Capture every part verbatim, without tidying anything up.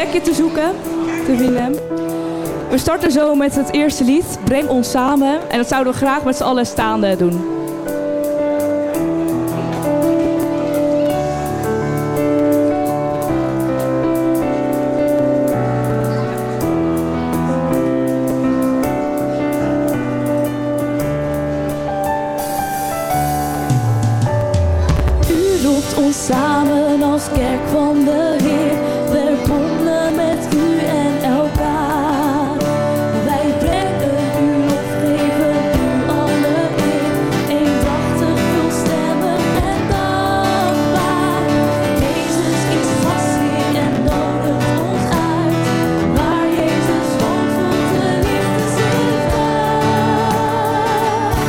plekje te zoeken, te vinden. We starten zo met het eerste lied, Breng ons samen. En dat zouden we graag met z'n allen staande doen. Samen als kerk van de Heer, verbonden met u en elkaar. Wij brengen u lof, geven u alle eer, eendrachtig, volstemmig en dankbaar. Jezus is gastheer en nodigt ons uit, waar Jezus woont voelt de liefde zich uit.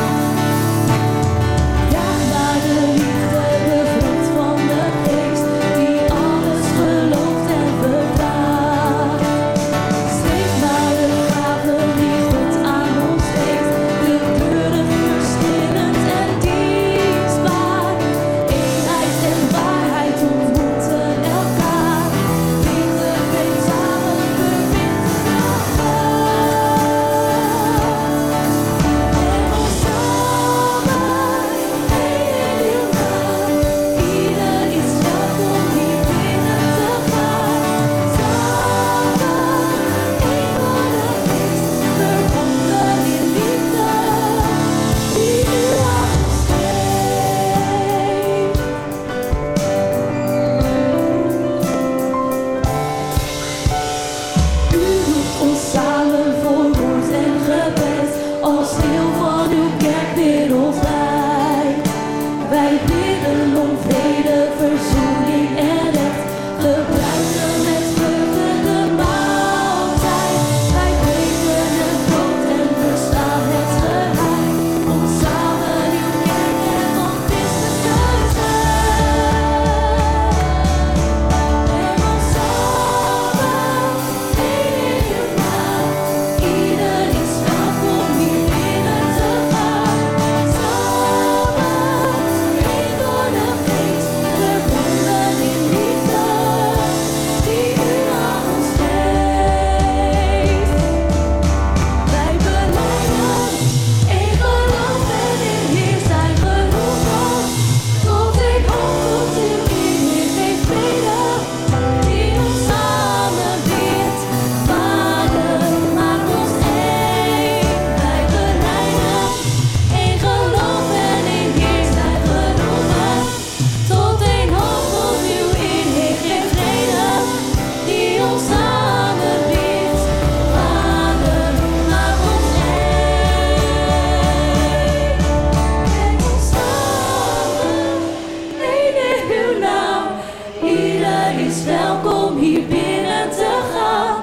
Ja, naar de liefde, de vrucht van de Geest, die alles gelooft en verdraagt. Streef naar de gave die God aan ons geeft, geduldig, verschillend en dienstbaar. Eenheid en waarheid ontmoeten elkaar, liefde brengt samen, verbindt elkaar. En ons samen, één in uw naam, ieder is welkom hier binnen te gaan. Samen, één door de Geest, verbonden in liefde, die u aan ons geeft. U roept ons samen voor woord en gebed, als deel van uw kerk wereldwijd. Wij bidden om vrede, verzoening en recht, gebruiken met vreugde de maaltijd. Wij breken het brood en verstaan het geheim, om samen uw kerk en van Christus te zijn. En ons samen, één in uw naam, ieder is welkom hier binnen te gaan. Samen, één door de Geest, verbonden in liefde, die u aan ons geeft. Wij belijden één geloof en in Heer zijn geroepen, tot één hoop, tot uw Heer geeft vrede, die ons samen bindt. Vader, maak ons één. Wij belijden één geloof en in Heer zijn geroepen, tot één hoop, tot uw Heer geeft vrede, die ons samen bindt. Vader, maak ons één. Breng ons samen, één in uw naam. Ieder is welkom hier binnen te gaan.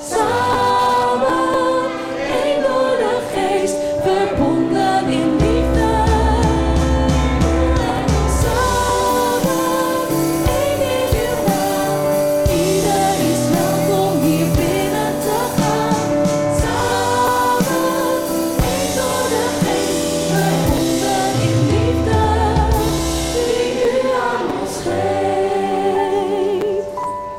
Samen, één door de Geest, verbonden in liefde. Breng ons samen, één in uw naam. Ieder is welkom hier binnen te gaan. Samen, één door de Geest, verbonden in liefde, die u aan ons geeft.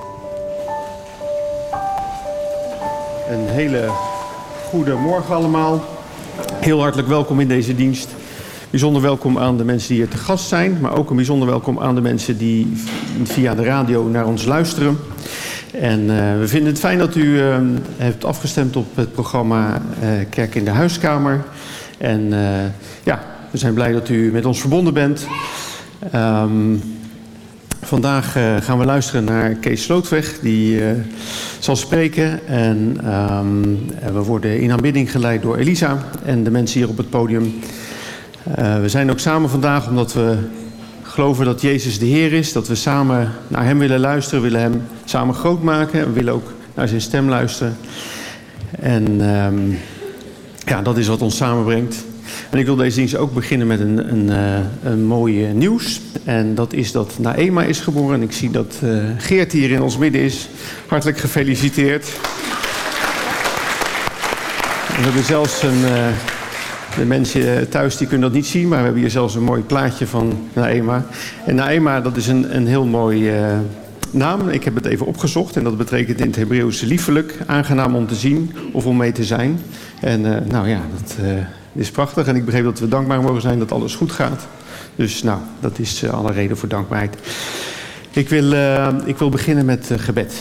Een hele goede morgen allemaal. Heel hartelijk welkom in deze dienst. Bijzonder welkom aan de mensen die hier te gast zijn, maar ook een bijzonder welkom aan de mensen die via de radio naar ons luisteren. En uh, we vinden het fijn dat u uh, hebt afgestemd op het programma uh, Kerk in de Huiskamer. En uh, ja, we zijn blij dat u met ons verbonden bent. Um, Vandaag uh, gaan we luisteren naar Kees Slootweg, die uh, zal spreken. En um, we worden in aanbidding geleid door Elisa en de mensen hier op het podium. Uh, we zijn ook samen vandaag omdat we geloven dat Jezus de Heer is. Dat we samen naar hem willen luisteren, willen hem samen groot maken. En we willen ook naar zijn stem luisteren. En um, ja, dat is wat ons samenbrengt. En ik wil deze dienst ook beginnen met een, een, uh, een mooi nieuws. En dat is dat Naema is geboren. En ik zie dat uh, Geert hier in ons midden is. Hartelijk gefeliciteerd. En we hebben zelfs een... Uh, de mensen thuis die kunnen dat niet zien, maar we hebben hier zelfs een mooi plaatje van Naema. En Naema, dat is een, een heel mooi uh, naam. Ik heb het even opgezocht en dat betekent in het Hebreeuws liefelijk, aangenaam om te zien of om mee te zijn. En uh, nou ja, dat uh, is prachtig en ik begreep dat we dankbaar mogen zijn dat alles goed gaat. Dus nou, dat is uh, alle reden voor dankbaarheid. Ik wil, uh, ik wil beginnen met uh, gebed.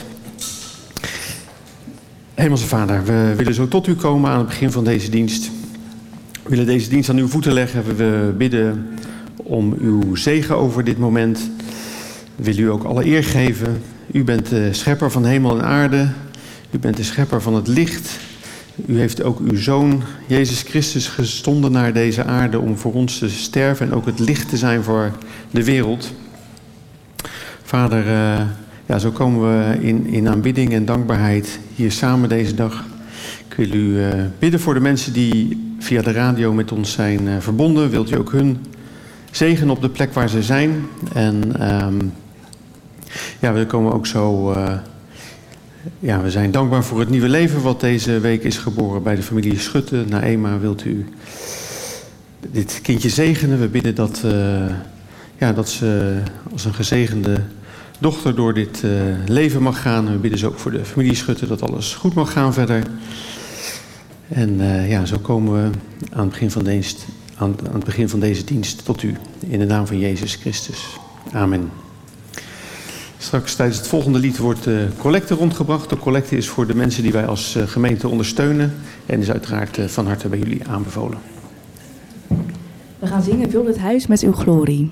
Hemelse Vader, we willen zo tot u komen aan het begin van deze dienst. We willen deze dienst aan uw voeten leggen. We bidden om uw zegen over dit moment. We willen u ook alle eer geven. U bent de schepper van hemel en aarde. U bent de schepper van het licht. U heeft ook uw Zoon, Jezus Christus, gezonden naar deze aarde om voor ons te sterven en ook het licht te zijn voor de wereld. Vader, uh, ja, zo komen we in, in aanbidding en dankbaarheid hier samen deze dag. Ik wil u uh, bidden voor de mensen die via de radio met ons zijn uh, verbonden. Wilt u ook hun zegen op de plek waar ze zijn. En um, ja, we komen ook zo... Uh, ja, we zijn dankbaar voor het nieuwe leven wat deze week is geboren bij de familie Schutte. Naema, wilt u dit kindje zegenen? We bidden dat, uh, ja, dat ze als een gezegende dochter door dit uh, leven mag gaan. We bidden ze ook voor de familie Schutte dat alles goed mag gaan verder. En uh, ja, zo komen we aan het begin van deze, aan, aan het begin van deze dienst tot u. In de naam van Jezus Christus. Amen. Straks tijdens het volgende lied wordt de collecte rondgebracht. De collecte is voor de mensen die wij als uh, gemeente ondersteunen. En is uiteraard uh, van harte bij jullie aanbevolen. We gaan zingen Vul dit huis met uw glorie.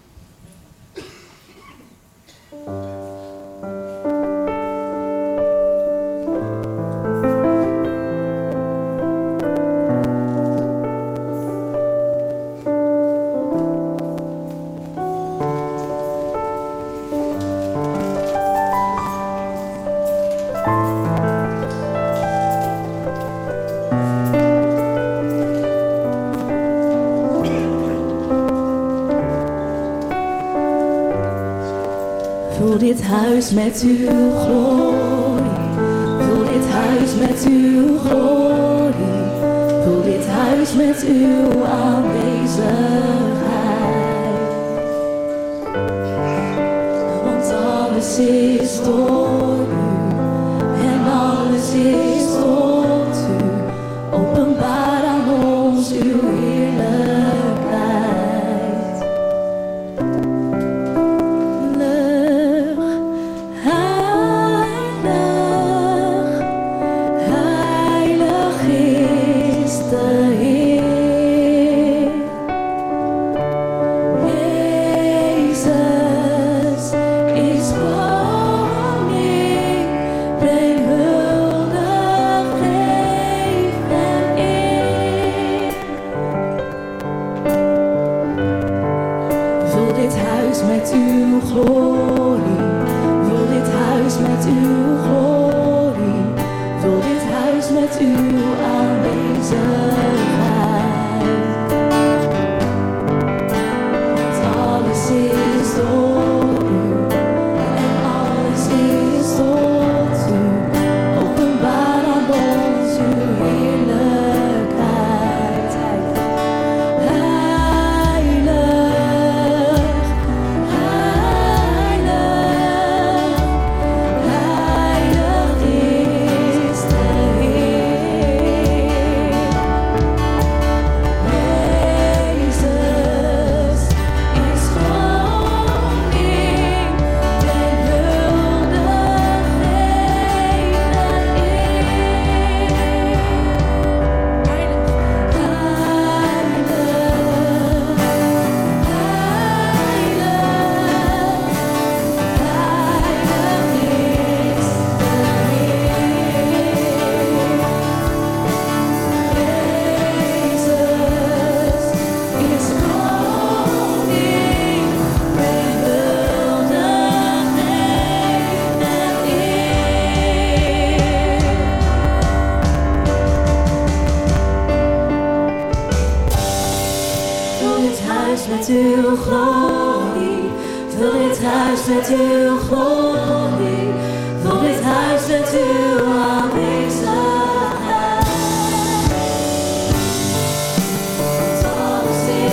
dit huis met uw glorie. Vul dit huis met uw glorie. Vul dit huis met uw aanwezigheid. Want alles is door u en alles is tot u. Openbaar aan ons uw heerlijkheid.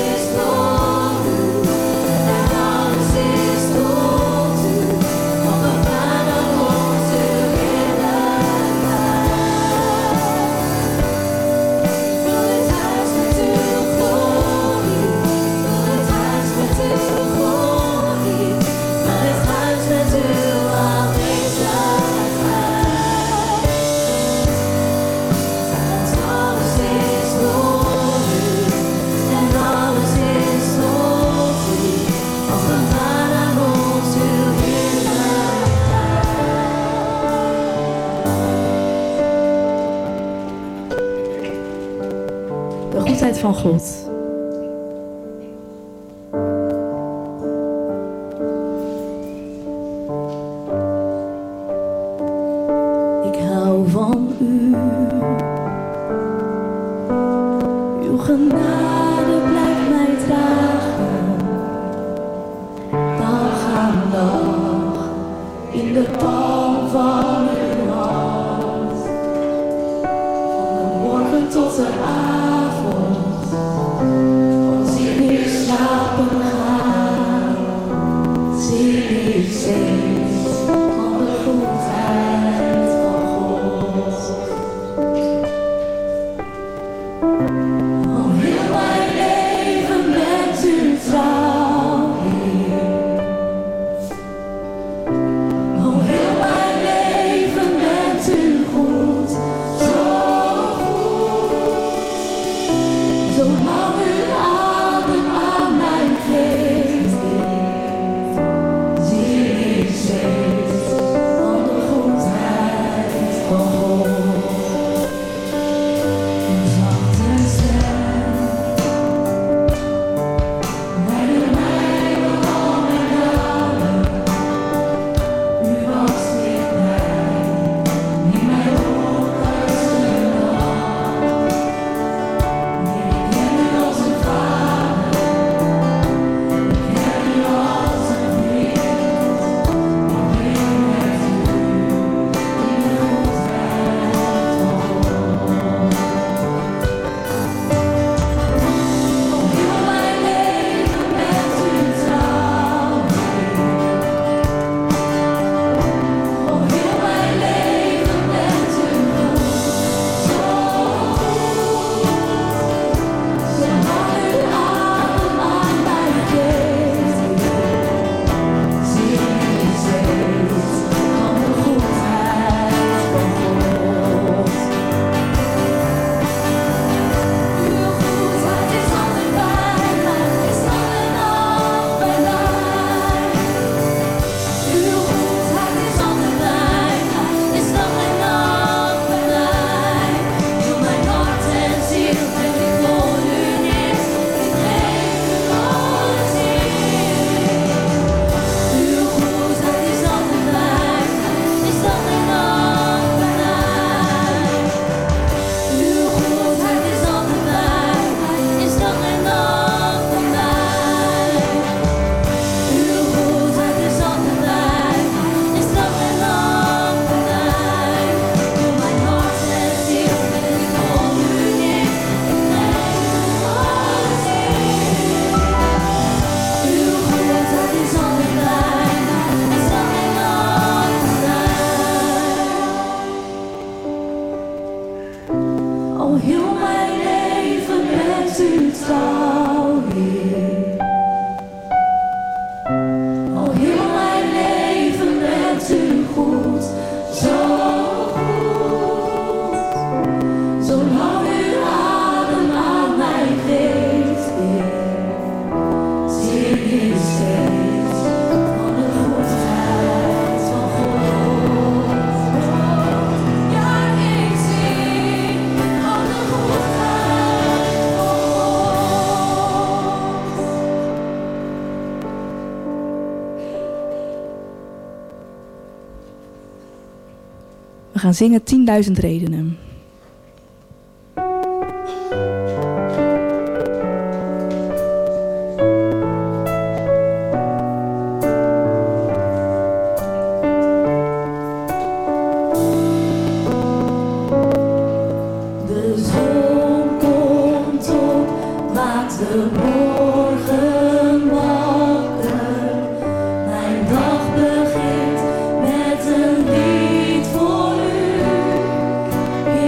Openbaar van God. Ik hou van u. Uw genade blijft mij dragen. Dag aan dag in de palm van uw hand. Van de morgen tot de avond. Als ik weer slapen ga, zie ik steeds van de goedheid van God. Al heel mijn leven bent u trouw, Heer. Al heel mijn leven bent u goed, zo goed. Zolang u adem aan mijn geest geeft, zie ik steeds van de goedheid van God. Een zachte stem, leidde mij door al mijn dagen. U was dichtbij, in mijn donkerste nacht. Ik ken u als een vader, ik ken u als een vriend. Ik ben met u in de goedheid van God. Al heel mijn leven bent u trouw, Heer. Al heel mijn leven bent u goed, zo goed. Zolang u adem aan mijn geest geeft, zie ik steeds van de goedheid van God. Uw goedheid is altijd bij mij, is dag en nacht bij mij. Uw goedheid is altijd bij mij, is dag en nacht bij mij. Heel mijn hart en ziel leg ik voor u neer, ik geef u alles, Heer. Uw goedheid is altijd bij mij, is dag en nacht bij mij. Uw goedheid is altijd bij mij, is dag en nacht bij mij. Uw goedheid is altijd bij mij, is dag en nacht bij mij. Heel mijn hart en ziel leg ik voor u neer, ik geef u alles, Heer. Uw goedheid is altijd bij mij, is dag en nacht bij mij. Al heel mijn leven bent u trouw, Heer. Al heel mijn leven bent u goed, zo goed. Zolang u adem aan mijn geest geeft, zie ik steeds van de goedheid van God. Ja, ik zie van de goedheid van God. We gaan zingen tienduizend redenen. De zon komt op, maakt de morgen wakker. Mijn dag begint met een lied voor u.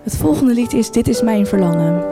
Het volgende lied is Dit is mijn verlangen.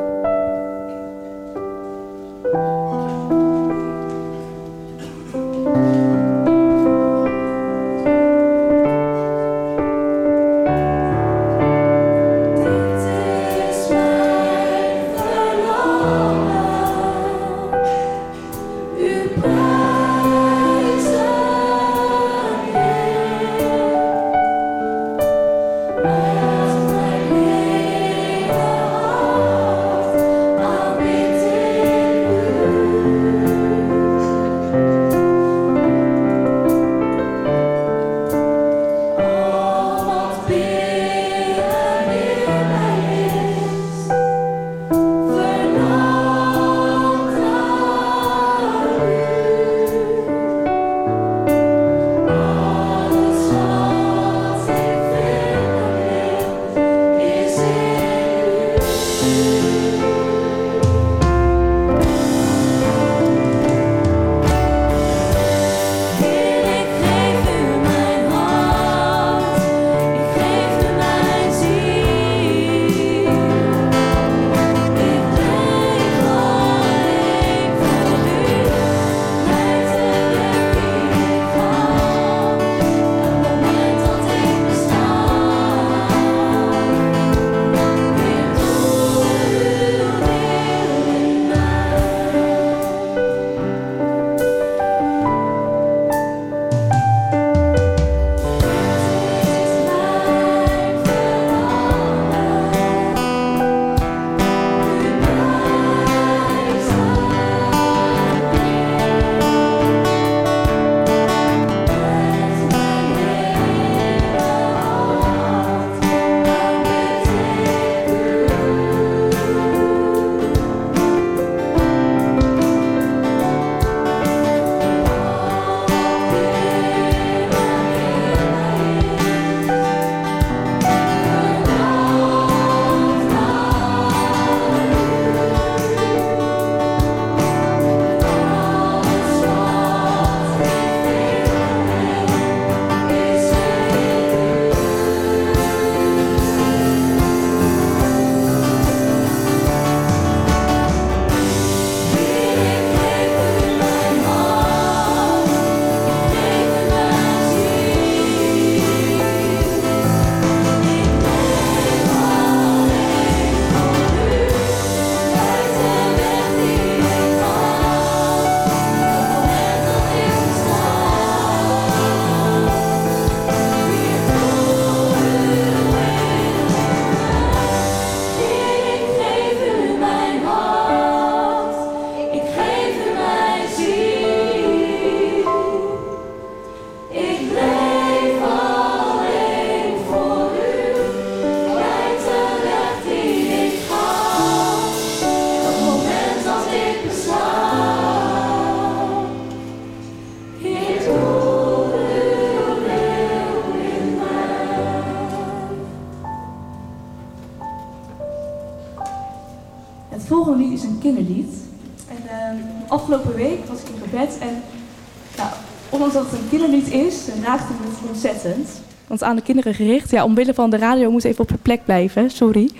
Het volgende lied is een kinderlied. En uh, afgelopen week was ik in gebed en nou, ondanks dat het een kinderlied is, raakte het me ontzettend. Want aan de kinderen gericht, ja, omwille van de radio moet even op je plek blijven, sorry.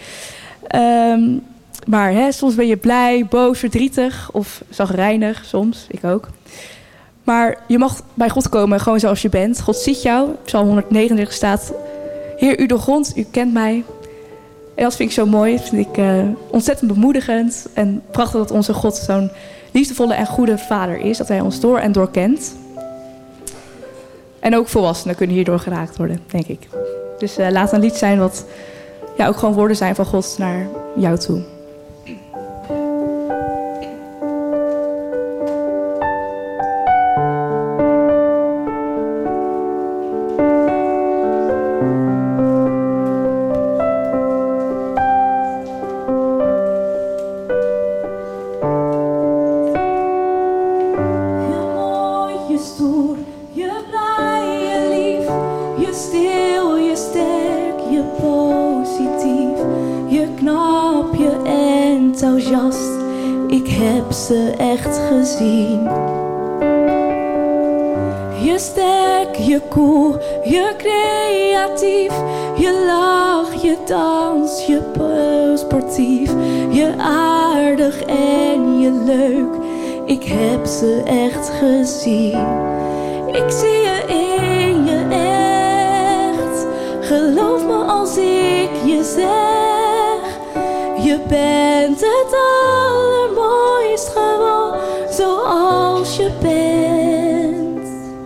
Um, maar hè, soms ben je blij, boos, verdrietig of chagrijnig, soms, ik ook. Maar je mag bij God komen gewoon zoals je bent. God ziet jou. Psalm honderdnegenendertig staat: Heer, u doorgrondt, u kent mij. En dat vind ik zo mooi. Dat vind ik uh, ontzettend bemoedigend. En prachtig dat onze God zo'n liefdevolle en goede vader is. Dat hij ons door en door kent. En ook volwassenen kunnen hierdoor geraakt worden, denk ik. Dus uh, laat een lied zijn wat ja, ook gewoon woorden zijn van God naar jou toe. Ik heb ze echt gezien. Je sterk, je cool, je creatief. Je lach, je dans, je lief, je aardig en je leuk. Ik heb ze echt gezien. Ik zie je in je echt. Geloof me als ik je zeg. Je bent het allermooist gewoon zoals je bent.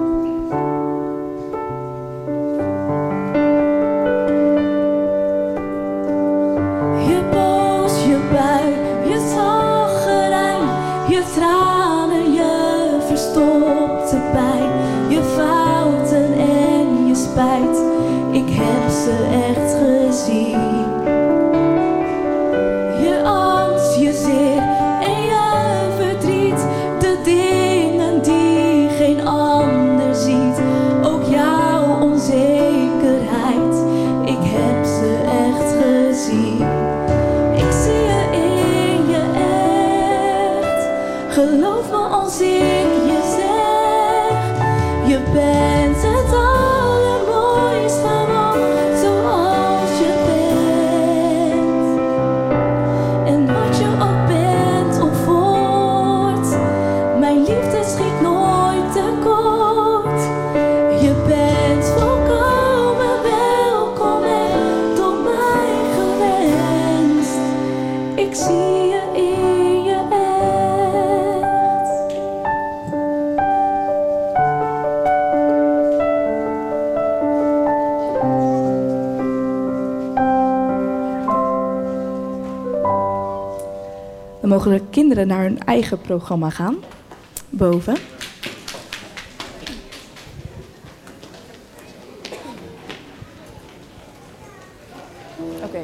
Je boos, je bui, je zaggerijn, je tranen, je verstopte pijn, je fouten en je spijt. Ik heb ze echt gezien. Je angst, je zeer en je verdriet, de dingen die geen ander ziet, ook jouw onzekerheid. Ik heb ze echt gezien. Ik zie je in je echt. Geloof me als ik je zeg. Je bent het allermooist gewoon zoals je bent. En wat je ook bent of wordt, mijn liefde schiet nooit tekort. Je bent volkomen welkom en door mij gewenst. Ik zie je in je echt. Dan mogen de kinderen naar hun eigen programma gaan. Boven. Oké.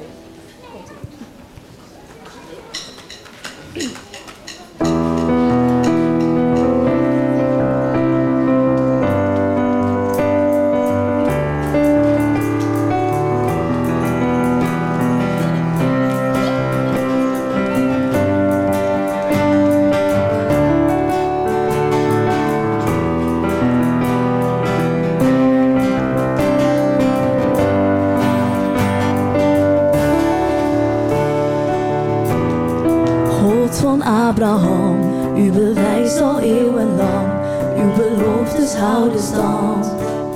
God van Abraham, u bewijst al eeuwenlang, uw beloftes houden stand.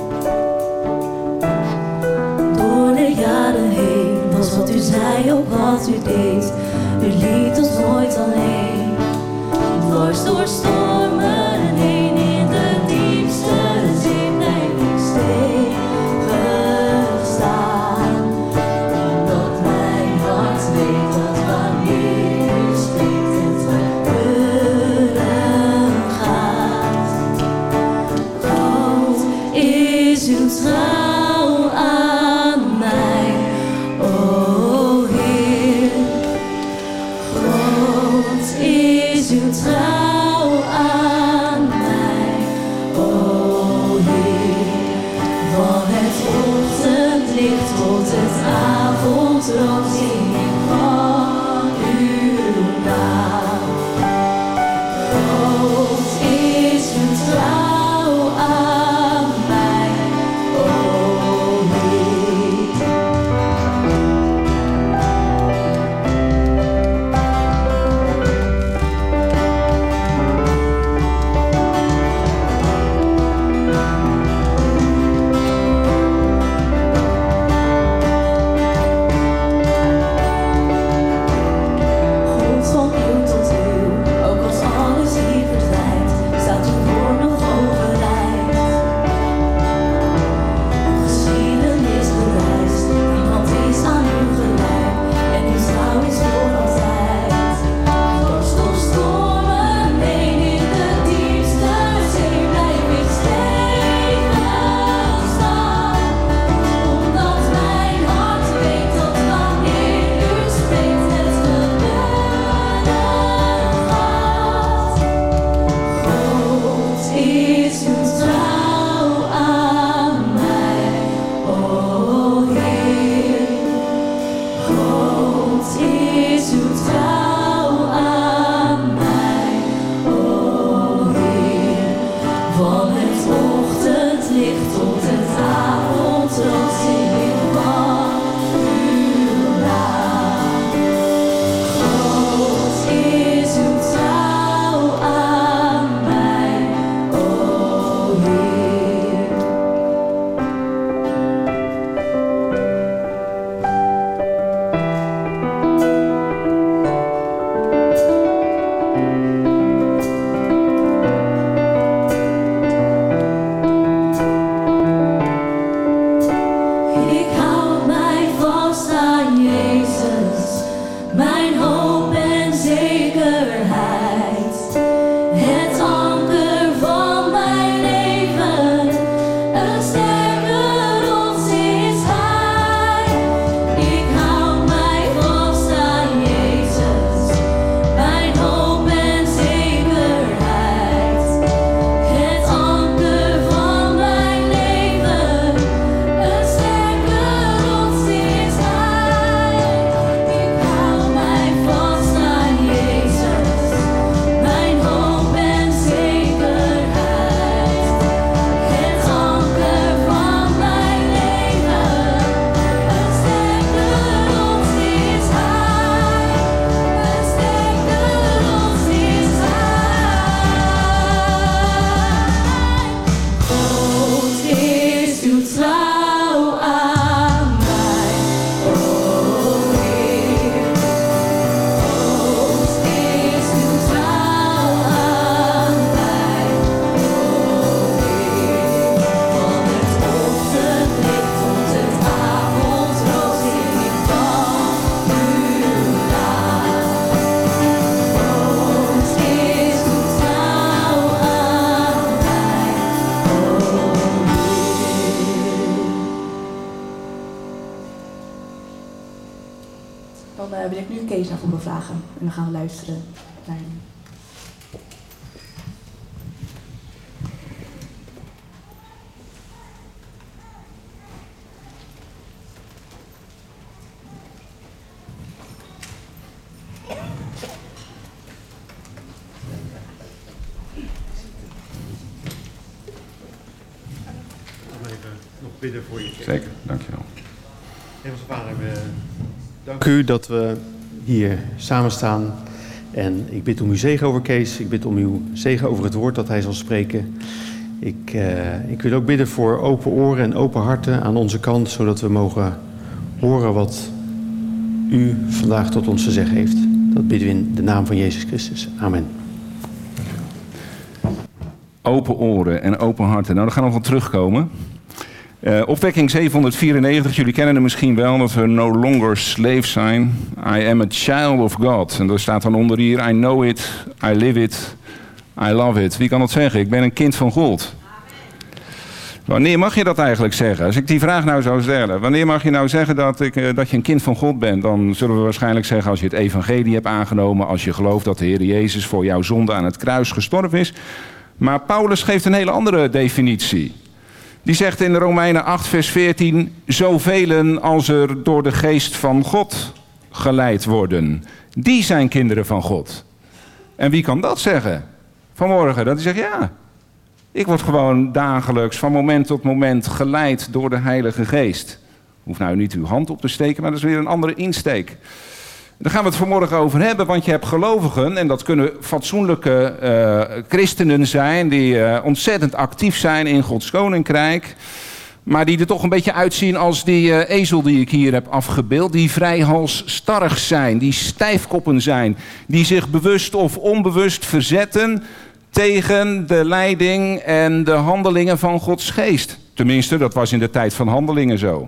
Door de jaren heen was wat u zei ook wat u deed, u liet ons nooit alleen. Dwars door stormen heen in de diepste zee blijf ik stevig staan, omdat mijn hart weet dat wanneer u spreekt het gebeuren gaat. God is uw trouw aan mij, o Heer. God is uw trouw aan uh, wil ik nu Kees naar voren vragen. En dan gaan we luisteren naar hem. Bidden voor je. Zeker, dankjewel. Hemelse Vader, we dank u dat we hier samen staan. En ik bid om uw zegen over Kees. Ik bid om uw zegen over het woord dat hij zal spreken. Ik, uh, ik wil ook bidden voor open oren en open harten aan onze kant, zodat we mogen horen wat u vandaag tot ons te zeggen heeft. Dat bidden we in de naam van Jezus Christus. Amen. Open oren en open harten. Nou, daar gaan we nog wel terugkomen. Uh, opwekking zevenhonderdvierennegentig, jullie kennen het misschien wel, dat we no longer slaves zijn. I am a child of God. En daar staat dan onder hier, I know it, I live it, I love it. Wie kan dat zeggen? Ik ben een kind van God. Wanneer mag je dat eigenlijk zeggen? Als ik die vraag nou zou stellen, wanneer mag je nou zeggen dat, ik, uh, dat je een kind van God bent? Dan zullen we waarschijnlijk zeggen als je het evangelie hebt aangenomen, als je gelooft dat de Heer Jezus voor jouw zonde aan het kruis gestorven is. Maar Paulus geeft een hele andere definitie. Die zegt in Romeinen acht vers veertien, zoveel als er door de geest van God geleid worden, die zijn kinderen van God. En wie kan dat zeggen? Vanmorgen, dat hij zegt, ja, ik word gewoon dagelijks van moment tot moment geleid door de Heilige Geest. Hoeft nou niet uw hand op te steken, maar dat is weer een andere insteek. Daar gaan we het vanmorgen over hebben, want je hebt gelovigen, en dat kunnen fatsoenlijke uh, christenen zijn, die uh, ontzettend actief zijn in Gods Koninkrijk, maar die er toch een beetje uitzien als die uh, ezel die ik hier heb afgebeeld, die vrijhalsstarrig zijn, die stijfkoppen zijn, die zich bewust of onbewust verzetten tegen de leiding en de handelingen van Gods Geest. Tenminste, dat was in de tijd van Handelingen zo.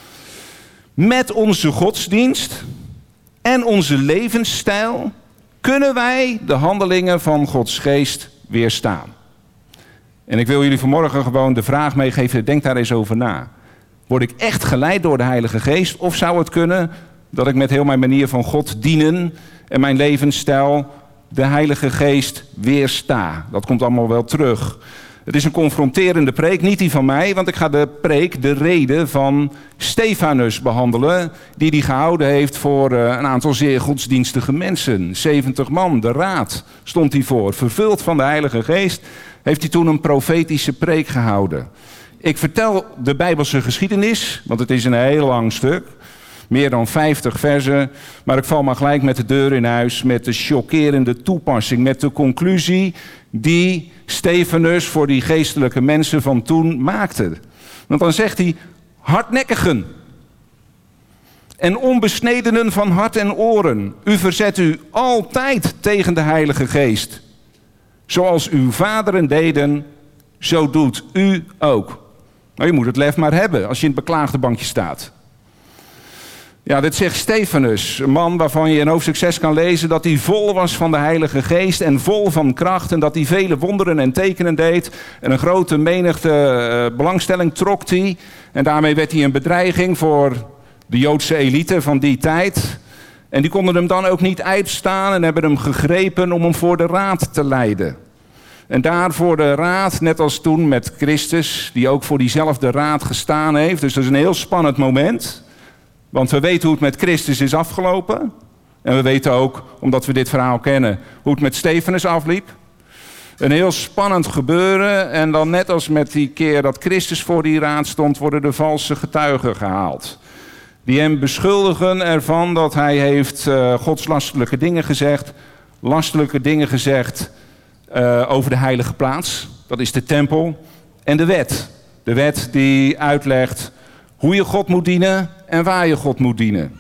Met onze godsdienst en onze levensstijl kunnen wij de handelingen van Gods Geest weerstaan. En ik wil jullie vanmorgen gewoon de vraag meegeven, denk daar eens over na. Word ik echt geleid door de Heilige Geest? Of zou het kunnen dat ik met heel mijn manier van God dienen en mijn levensstijl de Heilige Geest weersta? Dat komt allemaal wel terug. Het is een confronterende preek, niet die van mij, want ik ga de preek, de reden van Stefanus behandelen, die hij gehouden heeft voor uh, een aantal zeer godsdienstige mensen. zeventig man, de raad stond hij voor. Vervuld van de Heilige Geest heeft hij toen een profetische preek gehouden. Ik vertel de Bijbelse geschiedenis, want het is een heel lang stuk. Meer dan vijftig versen, maar ik val maar gelijk met de deur in huis, met de chockerende toepassing, met de conclusie die Stefanus voor die geestelijke mensen van toen maakte. Want dan zegt hij, hardnekkigen en onbesnedenen van hart en oren, u verzet u altijd tegen de Heilige Geest. Zoals uw vaderen deden, zo doet u ook. Nou, je moet het lef maar hebben als je in het beklaagde bankje staat. Ja, dit zegt Stefanus, een man waarvan je in hoofdstuk zes kan lezen dat hij vol was van de Heilige Geest en vol van kracht en dat hij vele wonderen en tekenen deed en een grote menigte uh, belangstelling trok hij. En daarmee werd hij een bedreiging voor de Joodse elite van die tijd. En die konden hem dan ook niet uitstaan en hebben hem gegrepen om hem voor de raad te leiden. En daar voor de raad, net als toen met Christus, die ook voor diezelfde raad gestaan heeft. Dus dat is een heel spannend moment. Want we weten hoe het met Christus is afgelopen. En we weten ook, omdat we dit verhaal kennen, hoe het met Stefanus afliep. Een heel spannend gebeuren. En dan net als met die keer dat Christus voor die raad stond, worden de valse getuigen gehaald. Die hem beschuldigen ervan dat hij heeft uh, godslastelijke dingen gezegd. Lastelijke dingen gezegd uh, over de heilige plaats. Dat is de tempel. En de wet. De wet die uitlegt hoe je God moet dienen en waar je God moet dienen.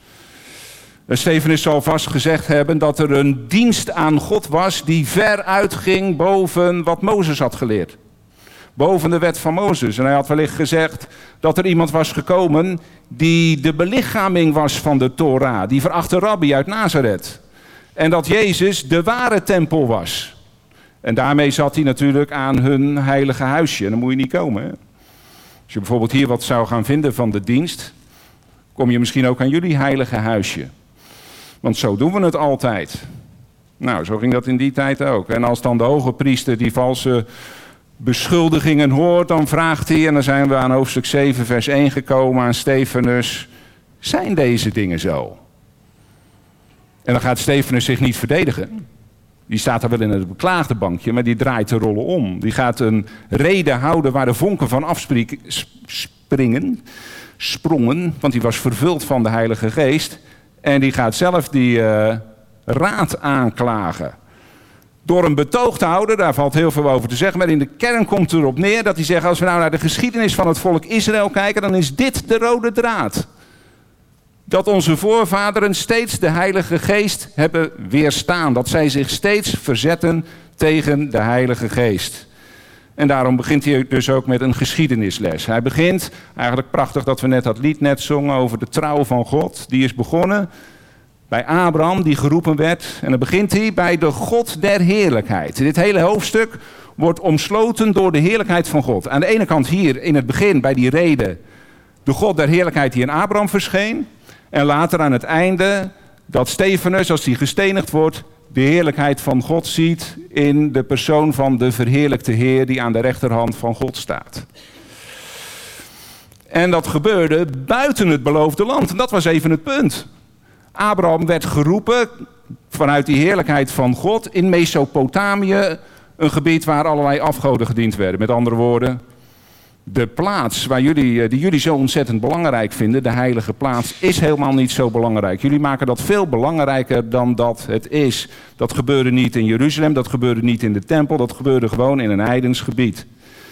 Stefanus zal vast gezegd hebben dat er een dienst aan God was die ver uitging boven wat Mozes had geleerd. Boven de wet van Mozes. En hij had wellicht gezegd dat er iemand was gekomen die de belichaming was van de Torah. Die verachte rabbi uit Nazareth. En dat Jezus de ware tempel was. En daarmee zat hij natuurlijk aan hun heilige huisje. En dan moet je niet komen, hè? Als je bijvoorbeeld hier wat zou gaan vinden van de dienst, kom je misschien ook aan jullie heilige huisje. Want zo doen we het altijd. Nou, zo ging dat in die tijd ook. En als dan de hoge priester die valse beschuldigingen hoort, dan vraagt hij, en dan zijn we aan hoofdstuk zeven, vers één gekomen, aan Stefanus: zijn deze dingen zo? En dan gaat Stefanus zich niet verdedigen. Die staat daar wel in het beklaagde bankje, maar die draait de rollen om. Die gaat een rede houden waar de vonken van afspringen, sprongen, want die was vervuld van de Heilige Geest. En die gaat zelf die uh, raad aanklagen. Door een betoog te houden, daar valt heel veel over te zeggen, maar in de kern komt het erop neer dat hij zegt: als we nou naar de geschiedenis van het volk Israël kijken, dan is dit de rode draad. Dat onze voorvaderen steeds de Heilige Geest hebben weerstaan. Dat zij zich steeds verzetten tegen de Heilige Geest. En daarom begint hij dus ook met een geschiedenisles. Hij begint, eigenlijk prachtig dat we net dat lied net zongen over de trouw van God. Die is begonnen bij Abraham, die geroepen werd. En dan begint hij bij de God der heerlijkheid. Dit hele hoofdstuk wordt omsloten door de heerlijkheid van God. Aan de ene kant hier in het begin bij die rede, de God der heerlijkheid die in Abraham verscheen. En later aan het einde dat Stefanus, als hij gestenigd wordt, de heerlijkheid van God ziet in de persoon van de verheerlijkte Heer die aan de rechterhand van God staat. En dat gebeurde buiten het beloofde land. En dat was even het punt. Abraham werd geroepen vanuit die heerlijkheid van God in Mesopotamië, een gebied waar allerlei afgoden gediend werden. Met andere woorden, de plaats waar jullie, die jullie zo ontzettend belangrijk vinden, de heilige plaats, is helemaal niet zo belangrijk. Jullie maken dat veel belangrijker dan dat het is. Dat gebeurde niet in Jeruzalem, dat gebeurde niet in de tempel, dat gebeurde gewoon in een heidens gebied.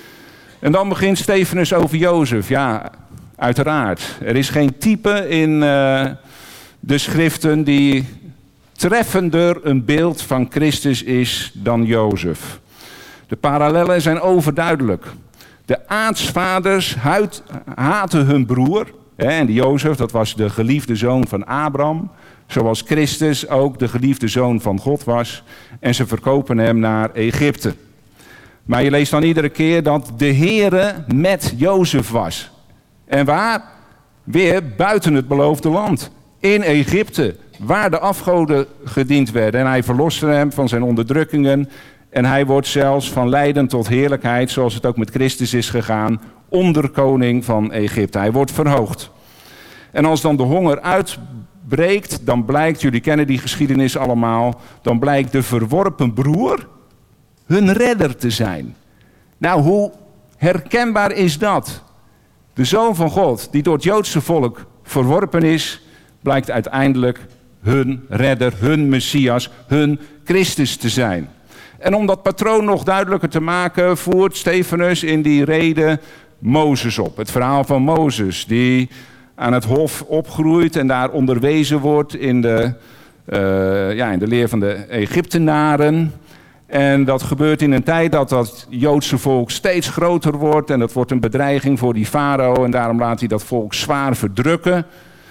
En dan begint Stefanus over Jozef. Ja, uiteraard. Er is geen type in uh, de schriften die treffender een beeld van Christus is dan Jozef. De parallellen zijn overduidelijk. De aartsvaders haatten hun broer. En die Jozef, dat was de geliefde zoon van Abraham. Zoals Christus ook de geliefde zoon van God was. En ze verkopen hem naar Egypte. Maar je leest dan iedere keer dat de Heere met Jozef was. En waar? Weer buiten het beloofde land. In Egypte, waar de afgoden gediend werden. En hij verloste hem van zijn onderdrukkingen. En hij wordt zelfs van lijden tot heerlijkheid, zoals het ook met Christus is gegaan, onderkoning van Egypte. Hij wordt verhoogd. En als dan de honger uitbreekt, dan blijkt, jullie kennen die geschiedenis allemaal, dan blijkt de verworpen broer hun redder te zijn. Nou, hoe herkenbaar is dat? De Zoon van God, die door het Joodse volk verworpen is, blijkt uiteindelijk hun redder, hun Messias, hun Christus te zijn. En om dat patroon nog duidelijker te maken, voert Stefanus in die rede Mozes op. Het verhaal van Mozes, die aan het hof opgroeit en daar onderwezen wordt in de, uh, ja, in de leer van de Egyptenaren. En dat gebeurt in een tijd dat dat Joodse volk steeds groter wordt. En dat wordt een bedreiging voor die farao en daarom laat hij dat volk zwaar verdrukken.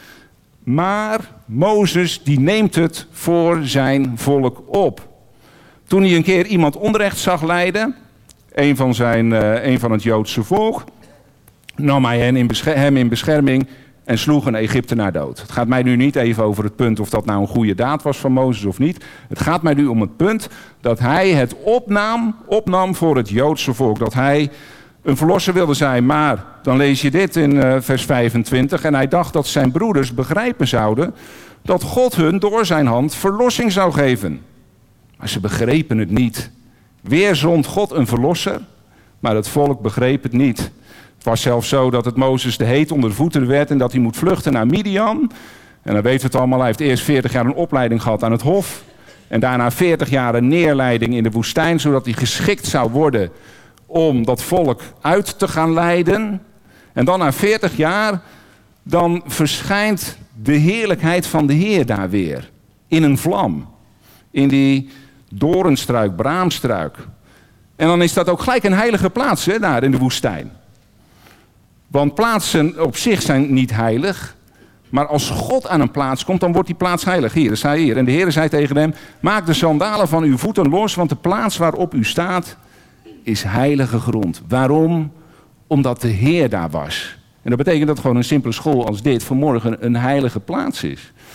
Maar Mozes die neemt het voor zijn volk op. Toen hij een keer iemand onrecht zag lijden, een van, zijn, uh, een van het Joodse volk, nam hij hen in hem in bescherming en sloeg een Egyptenaar dood. Het gaat mij nu niet even over het punt of dat nou een goede daad was van Mozes of niet. Het gaat mij nu om het punt dat hij het opnam, opnam voor het Joodse volk. Dat hij een verlosser wilde zijn. Maar dan lees je dit in uh, vers vijfentwintig. En hij dacht dat zijn broeders begrijpen zouden dat God hun door zijn hand verlossing zou geven. Maar ze begrepen het niet. Weer zond God een verlosser, maar het volk begreep het niet. Het was zelfs zo dat het Mozes de heet onder de voeten werd en dat hij moet vluchten naar Midian. En dan weten we het allemaal, hij heeft eerst veertig jaar een opleiding gehad aan het hof. En daarna veertig jaar een neerleiding in de woestijn, zodat hij geschikt zou worden om dat volk uit te gaan leiden. En dan na veertig jaar, dan verschijnt de heerlijkheid van de Heer daar weer. In een vlam. In die doornstruik, braamstruik. En dan is dat ook gelijk een heilige plaats, hè, daar in de woestijn. Want plaatsen op zich zijn niet heilig. Maar als God aan een plaats komt, dan wordt die plaats heilig. Hier, dat staat hier. En de Heer zei tegen hem: maak de sandalen van uw voeten los, want de plaats waarop u staat is heilige grond. Waarom? Omdat de Heer daar was. En dat betekent dat gewoon een simpele school als dit vanmorgen een heilige plaats is.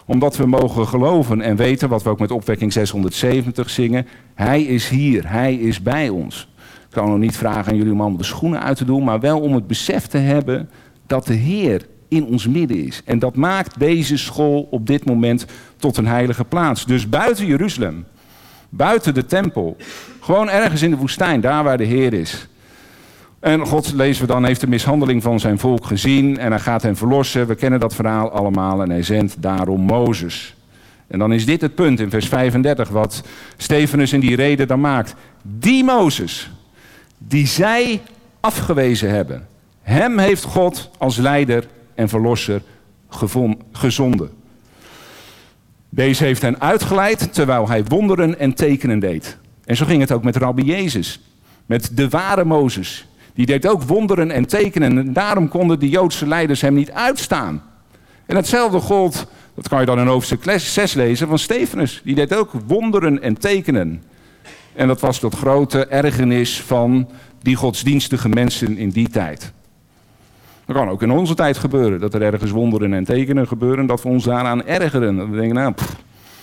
Omdat we mogen geloven en weten, wat we ook met opwekking zeshonderdzeventig zingen. Hij is hier, hij is bij ons. Ik kan nog niet vragen aan jullie om allemaal de schoenen uit te doen, maar wel om het besef te hebben dat de Heer in ons midden is. En dat maakt deze school op dit moment tot een heilige plaats. Dus buiten Jeruzalem, buiten de tempel, gewoon ergens in de woestijn, daar waar de Heer is. En God, lezen we dan, heeft de mishandeling van zijn volk gezien en hij gaat hen verlossen. We kennen dat verhaal allemaal en hij zendt daarom Mozes. En dan is dit het punt in vers vijfendertig wat Stefanus in die reden dan maakt. Die Mozes, die zij afgewezen hebben, hem heeft God als leider en verlosser gezonden. Deze heeft hen uitgeleid terwijl hij wonderen en tekenen deed. En zo ging het ook met Rabbi Jezus, met de ware Mozes. Die deed ook wonderen en tekenen en daarom konden de Joodse leiders hem niet uitstaan. En hetzelfde gold, dat kan je dan in hoofdstuk zes lezen, van Stefanus. Die deed ook wonderen en tekenen. En dat was tot grote ergernis van die godsdienstige mensen in die tijd. Dat kan ook in onze tijd gebeuren, dat er ergens wonderen en tekenen gebeuren, dat we ons daaraan ergeren. Dat we denken, nou, pff.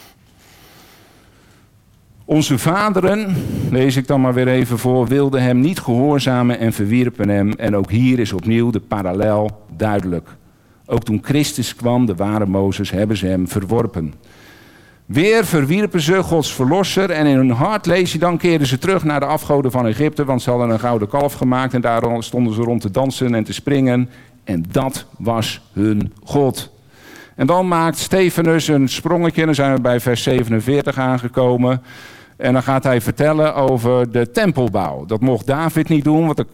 Onze vaderen, lees ik dan maar weer even voor, wilden hem niet gehoorzamen en verwierpen hem. En ook hier is opnieuw de parallel duidelijk. Ook toen Christus kwam, de ware Mozes, hebben ze hem verworpen. Weer verwierpen ze Gods verlosser en in hun hart, lees je dan, keerden ze terug naar de afgoden van Egypte, want ze hadden een gouden kalf gemaakt en daar stonden ze rond te dansen en te springen. En dat was hun God. En dan maakt Stefanus een sprongetje, dan zijn we bij vers zevenenveertig aangekomen. En dan gaat hij vertellen over de tempelbouw. Dat mocht David niet doen, want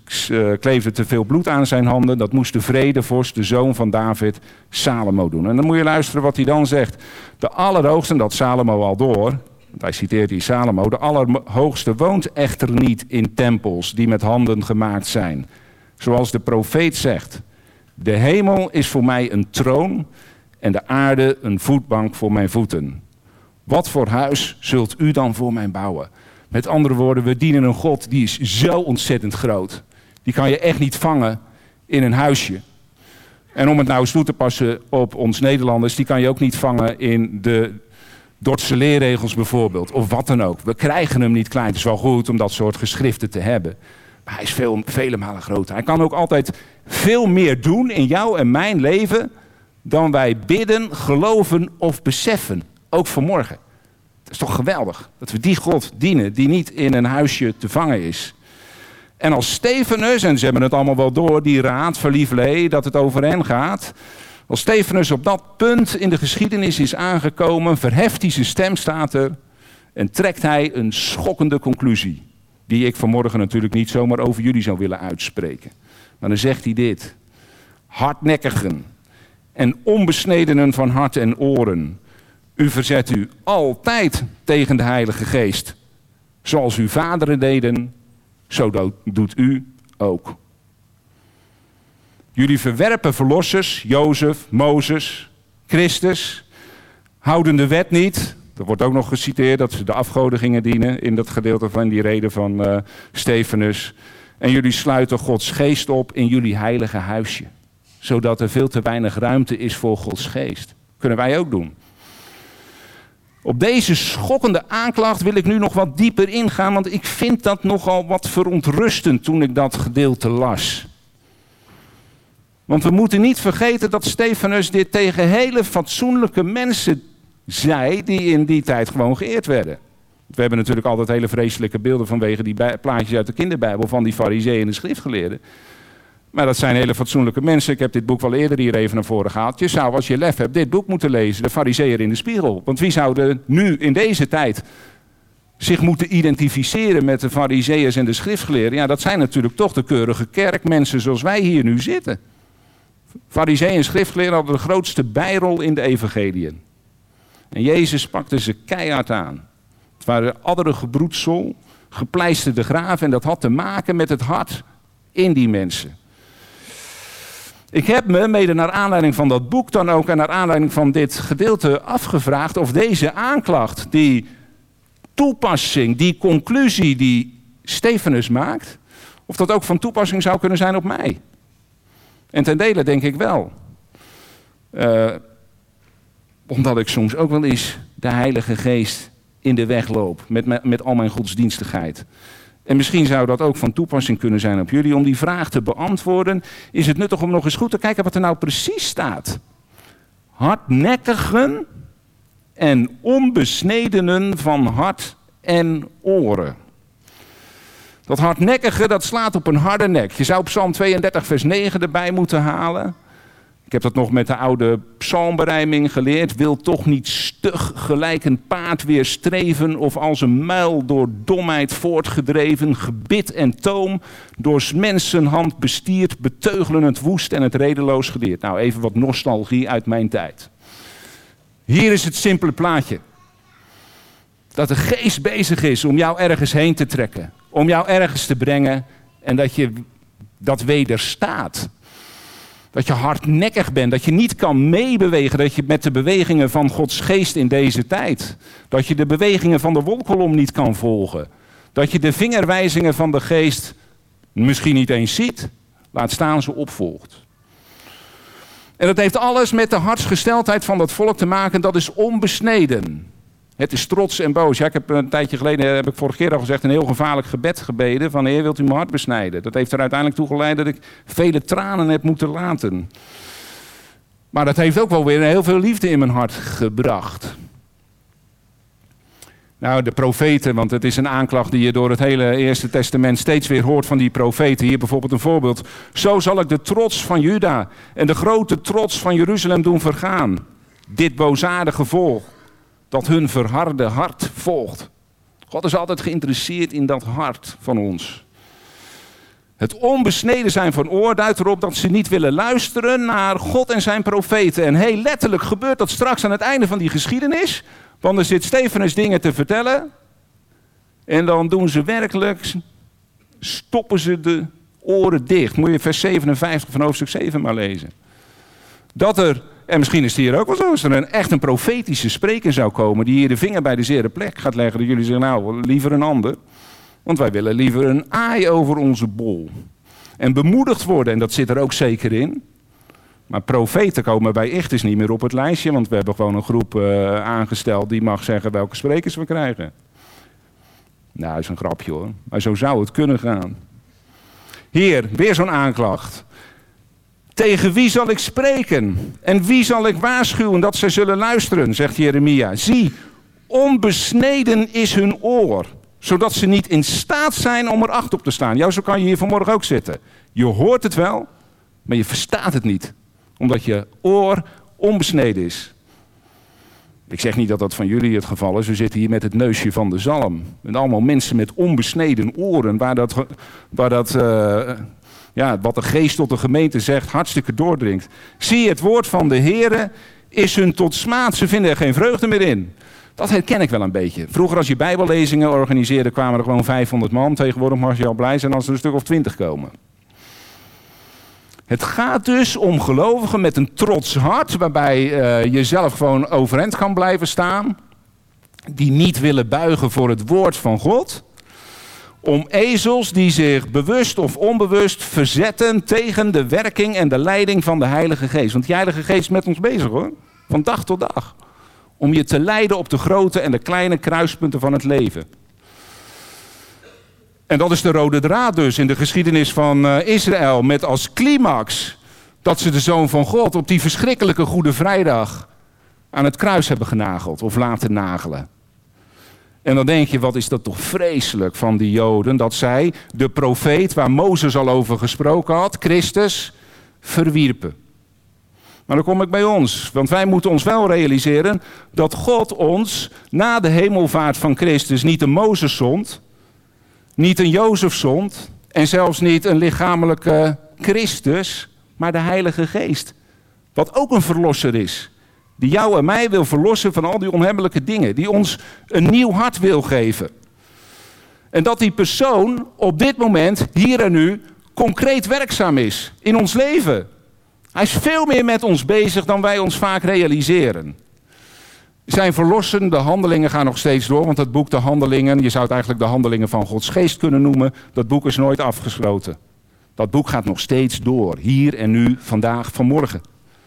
er kleefde te veel bloed aan zijn handen. Dat moest de vredevorst, de zoon van David, Salomo doen. En dan moet je luisteren wat hij dan zegt. De Allerhoogste, en dat Salomo al door, want hij citeert hier Salomo. De Allerhoogste woont echter niet in tempels die met handen gemaakt zijn. Zoals de profeet zegt. De hemel is voor mij een troon en de aarde een voetbank voor mijn voeten. Wat voor huis zult u dan voor mij bouwen? Met andere woorden, we dienen een God die is zo ontzettend groot. Die kan je echt niet vangen in een huisje. En om het nou eens toe te passen op ons Nederlanders, die kan je ook niet vangen in de Dordtse leerregels bijvoorbeeld. Of wat dan ook. We krijgen hem niet klein. Het is wel goed om dat soort geschriften te hebben. Maar hij is veel, vele malen groter. Hij kan ook altijd veel meer doen in jou en mijn leven dan wij bidden, geloven of beseffen. Ook vanmorgen. Het is toch geweldig dat we die God dienen die niet in een huisje te vangen is. En als Stefanus, en ze hebben het allemaal wel door, die raad van Lieverlee, dat het over hen gaat. Als Stefanus op dat punt in de geschiedenis is aangekomen, verheft hij zijn stem, staat er, en trekt hij een schokkende conclusie. Die ik vanmorgen natuurlijk niet zomaar over jullie zou willen uitspreken. Maar dan zegt hij dit. Hardnekkigen en onbesnedenen van hart en oren. U verzet u altijd tegen de Heilige Geest. Zoals uw vaderen deden, zo doet u ook. Jullie verwerpen verlossers, Jozef, Mozes, Christus, houden de wet niet. Er wordt ook nog geciteerd dat ze de afgoden gingen dienen in dat gedeelte van die reden van uh, Stefanus. En jullie sluiten Gods geest op in jullie heilige huisje. Zodat er veel te weinig ruimte is voor Gods geest. Kunnen wij ook doen. Op deze schokkende aanklacht wil ik nu nog wat dieper ingaan, want ik vind dat nogal wat verontrustend toen ik dat gedeelte las. Want we moeten niet vergeten dat Stefanus dit tegen hele fatsoenlijke mensen zei die in die tijd gewoon geëerd werden. We hebben natuurlijk altijd hele vreselijke beelden vanwege die plaatjes uit de kinderbijbel van die farizeeën en de schriftgeleerden. Maar dat zijn hele fatsoenlijke mensen. Ik heb dit boek wel eerder hier even naar voren gehaald. Je zou, als je lef hebt, dit boek moeten lezen. De farizeeër in de spiegel. Want wie zou er nu in deze tijd zich moeten identificeren met de farizeeërs en de schriftgeleerden? Ja, dat zijn natuurlijk toch de keurige kerkmensen zoals wij hier nu zitten. Farizeeën en schriftgeleerden hadden de grootste bijrol in de evangeliën. En Jezus pakte ze keihard aan. Het waren adderige broedsel, gepleisterde graven. En dat had te maken met het hart in die mensen. Ik heb me, mede naar aanleiding van dat boek dan ook en naar aanleiding van dit gedeelte afgevraagd of deze aanklacht, die toepassing, die conclusie die Stefanus maakt, of dat ook van toepassing zou kunnen zijn op mij. En ten dele denk ik wel. Uh, Omdat ik soms ook wel eens de Heilige Geest in de weg loop. Met, met, met al mijn godsdienstigheid. En misschien zou dat ook van toepassing kunnen zijn op jullie. Om die vraag te beantwoorden, is het nuttig om nog eens goed te kijken wat er nou precies staat. Hardnekkigen en onbesnedenen van hart en oren. Dat hardnekkige, dat slaat op een harde nek. Je zou Psalm tweeëndertig vers negen erbij moeten halen. Ik heb dat nog met de oude psalmberijming geleerd. Wil toch niet stug gelijk een paard weer streven, of als een muil door domheid voortgedreven, gebit en toom, door mensenhand bestierd, beteugelen het woest en het redeloos geleerd. Nou, even wat nostalgie uit mijn tijd. Hier is het simpele plaatje. Dat de geest bezig is om jou ergens heen te trekken. Om jou ergens te brengen en dat je dat wederstaat. Dat je hardnekkig bent, dat je niet kan meebewegen, dat je met de bewegingen van Gods geest in deze tijd. Dat je de bewegingen van de wolkolom niet kan volgen. Dat je de vingerwijzingen van de geest misschien niet eens ziet, laat staan ze opvolgt. En dat heeft alles met de hartsgesteldheid van dat volk te maken, dat is onbesneden. Het is trots en boos. Ja, ik heb een tijdje geleden, heb ik vorige keer al gezegd, een heel gevaarlijk gebed gebeden van Heer, wilt u mijn hart besnijden? Dat heeft er uiteindelijk toe geleid dat ik vele tranen heb moeten laten. Maar dat heeft ook wel weer heel veel liefde in mijn hart gebracht. Nou, de profeten, want het is een aanklacht die je door het hele Eerste Testament steeds weer hoort van die profeten. Hier bijvoorbeeld een voorbeeld. Zo zal ik de trots van Juda en de grote trots van Jeruzalem doen vergaan. Dit boosaardige volk dat hun verharde hart volgt. God is altijd geïnteresseerd in dat hart van ons. Het onbesneden zijn van oor duidt erop dat ze niet willen luisteren naar God en zijn profeten. En heel letterlijk gebeurt dat straks aan het einde van die geschiedenis. Want er zit Stefanus dingen te vertellen. En dan doen ze werkelijk, stoppen ze de oren dicht. Moet je vers zevenenvijftig van hoofdstuk zeven maar lezen. Dat er, en misschien is het hier ook wel zo, als er een, echt een profetische spreker zou komen die hier de vinger bij de zere plek gaat leggen. Dat jullie zeggen, nou, liever een ander. Want wij willen liever een aai over onze bol. En bemoedigd worden, en dat zit er ook zeker in. Maar profeten komen bij Ichthus niet meer op het lijstje, want we hebben gewoon een groep uh, aangesteld die mag zeggen welke sprekers we krijgen. Nou, dat is een grapje hoor, maar zo zou het kunnen gaan. Hier, weer zo'n aanklacht. Tegen wie zal ik spreken? En wie zal ik waarschuwen dat zij zullen luisteren, zegt Jeremia. Zie, onbesneden is hun oor, zodat ze niet in staat zijn om er acht op te staan. Ja, zo kan je hier vanmorgen ook zitten. Je hoort het wel, maar je verstaat het niet. Omdat je oor onbesneden is. Ik zeg niet dat dat van jullie het geval is. We zitten hier met het neusje van de zalm. Met allemaal mensen met onbesneden oren. Waar dat, waar dat uh, ja, wat de geest tot de gemeente zegt, hartstikke doordringt. Zie, het woord van de Heere is hun tot smaad. Ze vinden er geen vreugde meer in. Dat herken ik wel een beetje. Vroeger als je bijbellezingen organiseerde, kwamen er gewoon vijfhonderd man. Tegenwoordig mag je al blij zijn als er een stuk of twintig komen. Het gaat dus om gelovigen met een trots hart, waarbij uh, je zelf gewoon overeind kan blijven staan. Die niet willen buigen voor het woord van God. Om ezels die zich bewust of onbewust verzetten tegen de werking en de leiding van de Heilige Geest. Want die Heilige Geest is met ons bezig hoor, van dag tot dag. Om je te leiden op de grote en de kleine kruispunten van het leven. En dat is de rode draad dus in de geschiedenis van uh, Israël. Met als climax dat ze de Zoon van God op die verschrikkelijke Goede Vrijdag aan het kruis hebben genageld of laten nagelen. En dan denk je, wat is dat toch vreselijk van die Joden. Dat zij de profeet waar Mozes al over gesproken had, Christus, verwierpen. Maar dan kom ik bij ons. Want wij moeten ons wel realiseren dat God ons na de hemelvaart van Christus niet een Mozes zond. Niet een Jozef zond en zelfs niet een lichamelijke Christus, maar de Heilige Geest. Wat ook een verlosser is. Die jou en mij wil verlossen van al die onhebbelijke dingen. Die ons een nieuw hart wil geven. En dat die persoon op dit moment, hier en nu, concreet werkzaam is in ons leven. Hij is veel meer met ons bezig dan wij ons vaak realiseren. Zijn verlossende handelingen gaan nog steeds door, want dat boek De Handelingen, je zou het eigenlijk de handelingen van Gods Geest kunnen noemen, dat boek is nooit afgesloten. Dat boek gaat nog steeds door, hier en nu, vandaag, vanmorgen.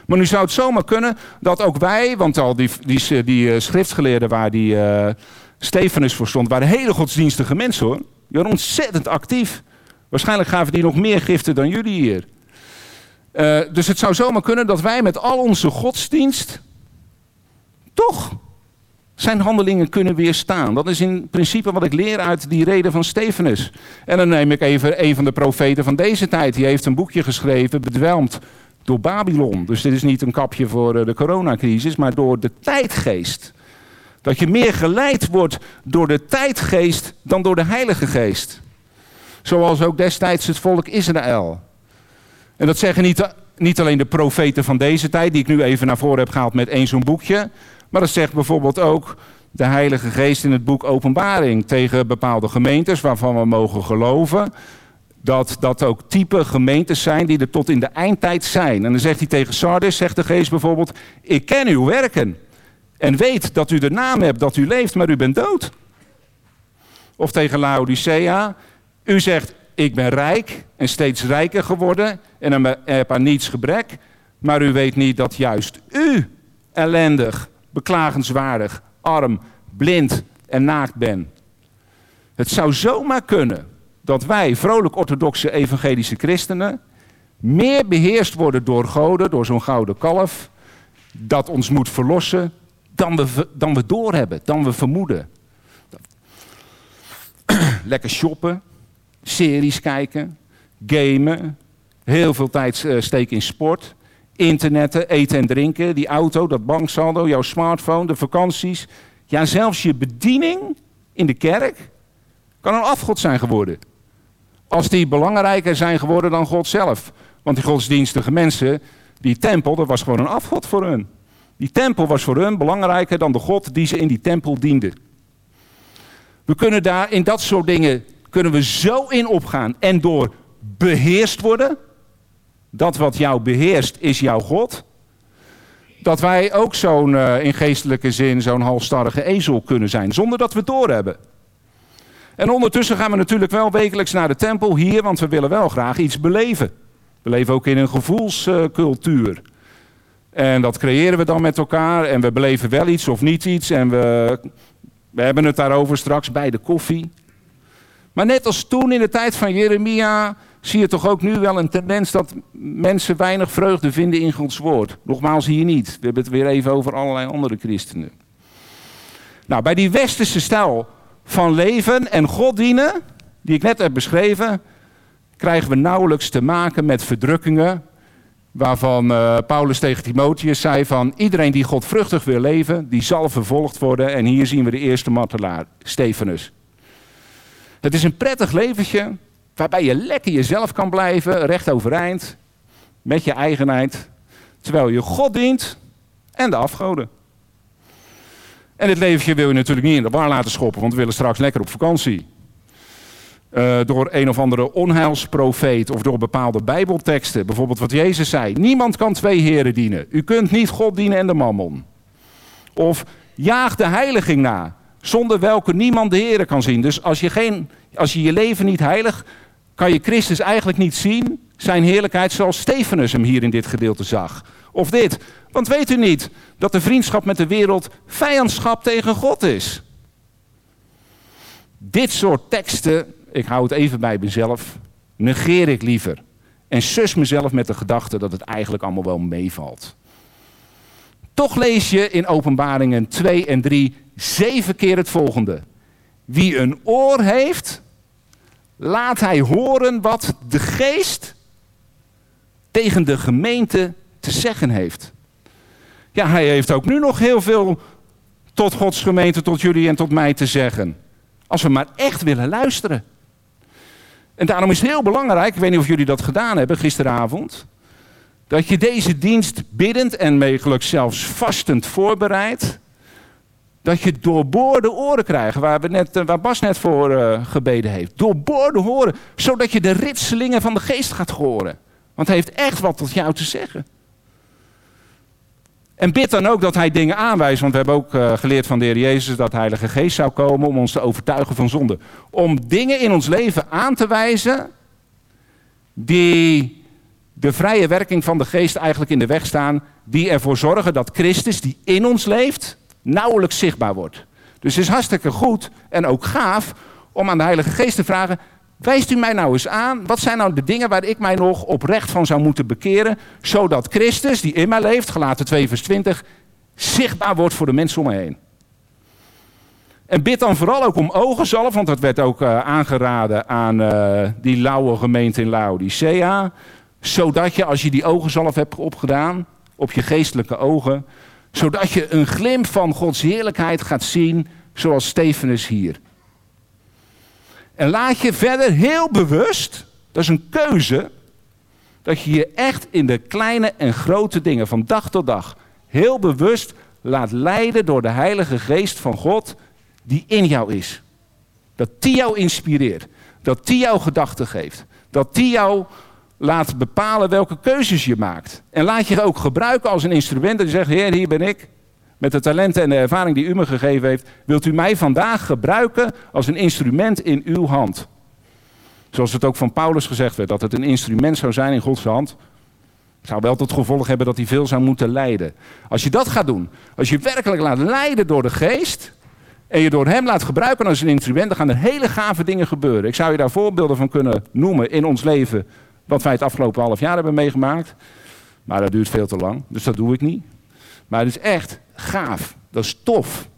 Maar nu zou het zomaar kunnen dat ook wij, want al die, die, die uh, schriftgeleerden waar die uh, Stefanus voor stond, waren hele godsdienstige mensen hoor. Die waren ontzettend actief. Waarschijnlijk gaven die nog meer giften dan jullie hier. Uh, dus het zou zomaar kunnen dat wij met al onze godsdienst toch zijn handelingen kunnen weerstaan. Dat is in principe wat ik leer uit die reden van Stefanus. En dan neem ik even een van de profeten van deze tijd. Die heeft een boekje geschreven, Bedwelmd door Babylon. Dus dit is niet een kapje voor de coronacrisis, maar door de tijdgeest. Dat je meer geleid wordt door de tijdgeest dan door de Heilige Geest. Zoals ook destijds het volk Israël. En dat zeggen niet, niet alleen de profeten van deze tijd, die ik nu even naar voren heb gehaald met één zo'n boekje. Maar dat zegt bijvoorbeeld ook de Heilige Geest in het boek Openbaring tegen bepaalde gemeentes waarvan we mogen geloven dat dat ook type gemeentes zijn die er tot in de eindtijd zijn. En dan zegt hij tegen Sardis, zegt de Geest bijvoorbeeld, ik ken uw werken en weet dat u de naam hebt dat u leeft, maar u bent dood. Of tegen Laodicea, u zegt, ik ben rijk en steeds rijker geworden en heb aan niets gebrek, maar u weet niet dat juist u ellendig, beklagenswaardig, arm, blind en naakt bent. Het zou zomaar kunnen dat wij, vrolijk orthodoxe evangelische christenen, meer beheerst worden door goden, door zo'n gouden kalf, dat ons moet verlossen, dan we, dan we doorhebben, dan we vermoeden. Lekker shoppen, series kijken, gamen, heel veel tijd steken in sport, internetten, eten en drinken, die auto, dat banksaldo, jouw smartphone, de vakanties. Ja, zelfs je bediening in de kerk kan een afgod zijn geworden. Als die belangrijker zijn geworden dan God zelf. Want die godsdienstige mensen, die tempel, dat was gewoon een afgod voor hun. Die tempel was voor hun belangrijker dan de God die ze in die tempel dienden. We kunnen daar in dat soort dingen, kunnen we zo in opgaan en door beheerst worden. Dat wat jou beheerst is jouw God. Dat wij ook zo'n, uh, in geestelijke zin, zo'n halstarrige ezel kunnen zijn, zonder dat we het doorhebben. En ondertussen gaan we natuurlijk wel wekelijks naar de tempel hier, want we willen wel graag iets beleven. We leven ook in een gevoelscultuur. Uh, en dat creëren we dan met elkaar en we beleven wel iets of niet iets. En we, we hebben het daarover straks bij de koffie. Maar net als toen in de tijd van Jeremia zie je toch ook nu wel een tendens dat mensen weinig vreugde vinden in Gods woord. Nogmaals hier niet. We hebben het weer even over allerlei andere christenen. Nou, bij die westerse stijl van leven en God dienen, die ik net heb beschreven, krijgen we nauwelijks te maken met verdrukkingen, waarvan uh, Paulus tegen Timotheus zei van iedereen die godvruchtig wil leven, die zal vervolgd worden. En hier zien we de eerste martelaar, Stefanus. Het is een prettig leventje, waarbij je lekker jezelf kan blijven, recht overeind, met je eigenheid, terwijl je God dient en de afgoden. En dit leventje wil je natuurlijk niet in de war laten schoppen, want we willen straks lekker op vakantie. Uh, door een of andere onheilsprofeet of door bepaalde bijbelteksten. Bijvoorbeeld wat Jezus zei, niemand kan twee heren dienen. U kunt niet God dienen en de mammon. Of jaag de heiliging na, zonder welke niemand de Heere kan zien. Dus als je, geen, als je je leven niet heilig, kan je Christus eigenlijk niet zien, zijn heerlijkheid zoals Stefanus hem hier in dit gedeelte zag. Of dit, want weet u niet dat de vriendschap met de wereld vijandschap tegen God is? Dit soort teksten, ik hou het even bij mezelf, negeer ik liever. En sus mezelf met de gedachte dat het eigenlijk allemaal wel meevalt. Toch lees je in Openbaringen twee en drie zeven keer het volgende. Wie een oor heeft, laat hij horen wat de Geest tegen de gemeente te zeggen heeft. Ja, hij heeft ook nu nog heel veel tot Gods gemeente, tot jullie en tot mij te zeggen. Als we maar echt willen luisteren. En daarom is het heel belangrijk, ik weet niet of jullie dat gedaan hebben gisteravond, dat je deze dienst biddend en mogelijk zelfs vastend voorbereidt, dat je doorboorde oren krijgt, waar, we net, waar Bas net voor uh, gebeden heeft. Doorboorde oren, zodat je de ritselingen van de Geest gaat horen. Want hij heeft echt wat tot jou te zeggen. En bid dan ook dat hij dingen aanwijst, want we hebben ook uh, geleerd van de Heer Jezus dat de Heilige Geest zou komen om ons te overtuigen van zonde. Om dingen in ons leven aan te wijzen die de vrije werking van de geest eigenlijk in de weg staan, die ervoor zorgen dat Christus, die in ons leeft, nauwelijks zichtbaar wordt. Dus het is hartstikke goed en ook gaaf om aan de Heilige Geest te vragen, wijst u mij nou eens aan, wat zijn nou de dingen waar ik mij nog oprecht van zou moeten bekeren, zodat Christus, die in mij leeft, Galaten twee vers twintig, zichtbaar wordt voor de mensen om me heen. En bid dan vooral ook om ogenzalf, want dat werd ook uh, aangeraden aan uh, die lauwe gemeente in Laodicea, zodat je, als je die ogenzalf hebt opgedaan, op je geestelijke ogen, zodat je een glimp van Gods heerlijkheid gaat zien, zoals Stefanus hier. En laat je verder heel bewust, dat is een keuze, dat je je echt in de kleine en grote dingen van dag tot dag heel bewust laat leiden door de Heilige Geest van God die in jou is. Dat die jou inspireert, dat die jou gedachten geeft, dat die jou laat bepalen welke keuzes je maakt. En laat je ook gebruiken als een instrument dat je zegt, Heer, hier ben ik. Met de talenten en de ervaring die u me gegeven heeft, wilt u mij vandaag gebruiken als een instrument in uw hand. Zoals het ook van Paulus gezegd werd, dat het een instrument zou zijn in Gods hand. Zou wel tot gevolg hebben dat hij veel zou moeten lijden. Als je dat gaat doen, als je werkelijk laat leiden door de geest en je door hem laat gebruiken als een instrument, dan gaan er hele gave dingen gebeuren. Ik zou je daar voorbeelden van kunnen noemen in ons leven, wat wij het afgelopen half jaar hebben meegemaakt. Maar dat duurt veel te lang, dus dat doe ik niet. Maar het is echt gaaf. Dat is tof.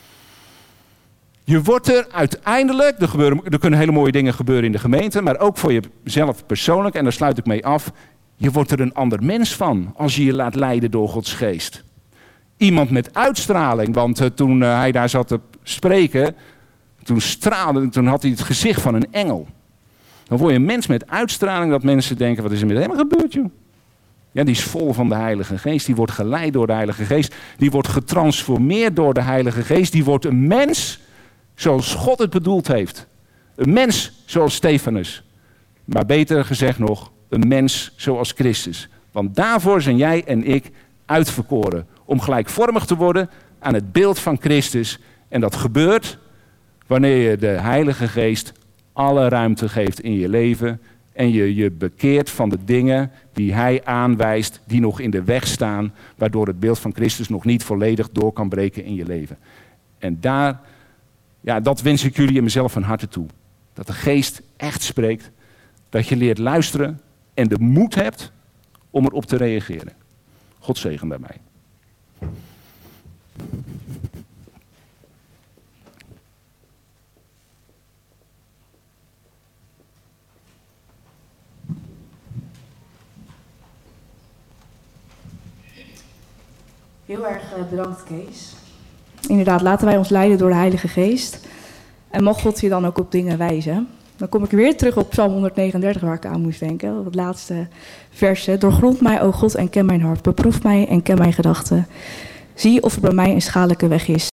Je wordt er uiteindelijk, er, gebeuren, er kunnen hele mooie dingen gebeuren in de gemeente, maar ook voor jezelf persoonlijk, en daar sluit ik mee af, je wordt er een ander mens van als je je laat leiden door Gods geest. Iemand met uitstraling, want uh, toen uh, hij daar zat te spreken, toen straalde, toen had hij het gezicht van een engel. Dan word je een mens met uitstraling dat mensen denken, wat is er met hem gebeurd, joh? Ja, die is vol van de Heilige Geest. Die wordt geleid door de Heilige Geest. Die wordt getransformeerd door de Heilige Geest. Die wordt een mens zoals God het bedoeld heeft. Een mens zoals Stefanus. Maar beter gezegd nog, een mens zoals Christus. Want daarvoor zijn jij en ik uitverkoren. Om gelijkvormig te worden aan het beeld van Christus. En dat gebeurt wanneer je de Heilige Geest alle ruimte geeft in je leven. En je je bekeert van de dingen die hij aanwijst, die nog in de weg staan, waardoor het beeld van Christus nog niet volledig door kan breken in je leven. En daar, ja, dat wens ik jullie en mezelf van harte toe. Dat de Geest echt spreekt, dat je leert luisteren en de moed hebt om erop te reageren. God zegen daarbij. Heel erg bedankt, Kees. Inderdaad, laten wij ons leiden door de Heilige Geest. En mag God je dan ook op dingen wijzen. Dan kom ik weer terug op Psalm honderdnegenendertig, waar ik aan moest denken. Op het laatste verse. Doorgrond mij, o God, en ken mijn hart. Beproef mij en ken mijn gedachten. Zie of er bij mij een schadelijke weg is.